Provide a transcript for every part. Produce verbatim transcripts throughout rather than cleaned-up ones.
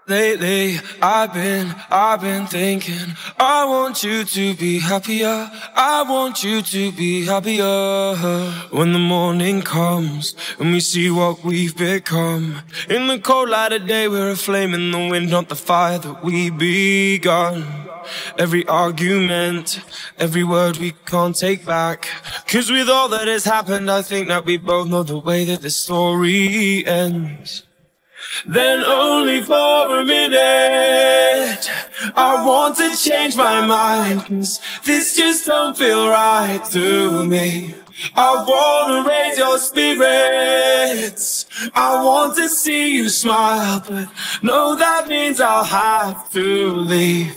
Lately, I've been, I've been thinking, I want you to be happier, I want you to be happier. When the morning comes, and we see what we've become, in the cold light of day, we're a flame in the wind, not the fire that we begun. Every argument, every word we can't take back, 'cause with all that has happened, I think that we both know the way that the story ends. Then only for a minute I want to change my mind, 'cause this just don't feel right to me. I wanna raise your spirits, I want to see you smile, but no, that means I'll have to leave.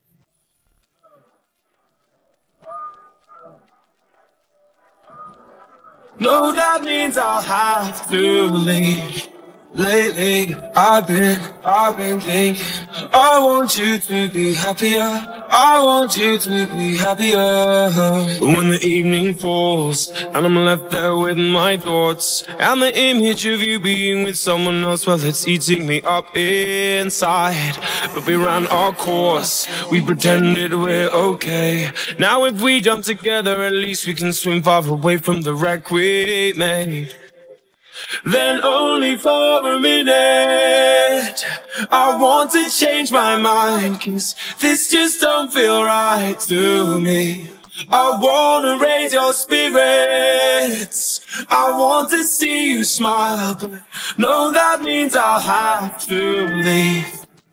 No, that means I'll have to leave. Lately, I've been, I've been thinking, I want you to be happier, I want you to be happier. When the evening falls, and I'm left there with my thoughts, and the image of you being with someone else, well, it's eating me up inside. But we ran our course, we pretended we're okay. Now if we jump together, at least we can swim far away from the wreck we made. Then only for a minute I want to change my mind, 'cause this just don't feel right to me. I wanna raise your spirits, I want to see you smile, but no, that means I'll have to leave.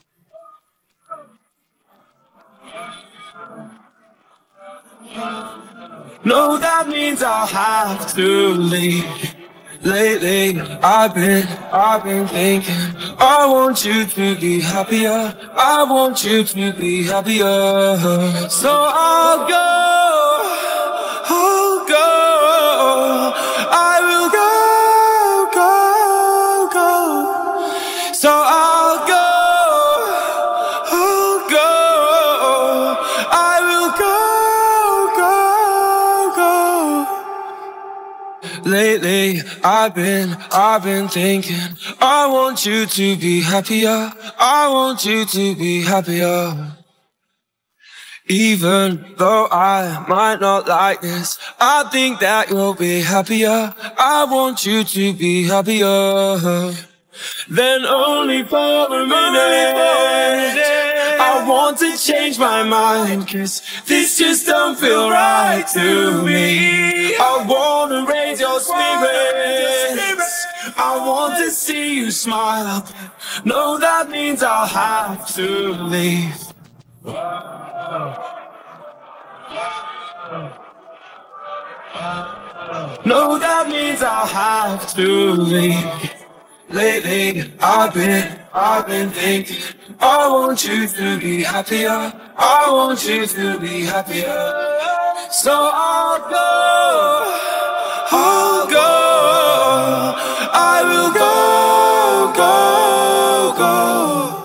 No, that means I'll have to leave. Lately, I've been, I've been thinking, I want you to be happier, I want you to be happier. So I'll go, I'll go, I will go, go, go. So I'll go, I'll go, I will go, go, go. Lately, I've been, I've been thinking, I want you to be happier, I want you to be happier. Even though I might not like this, I think that you'll be happier, I want you to be happier. Then only for a minute I want to change my mind, 'cause this just don't feel right to me. I wanna raise your spirits, I want to see you smile, no, that means I'll have to leave. No, that means I'll have to leave. Lately, I've been, I've been thinking, I want you to be happier, I want you to be happier. So I'll go, I'll go, I will go, go, go.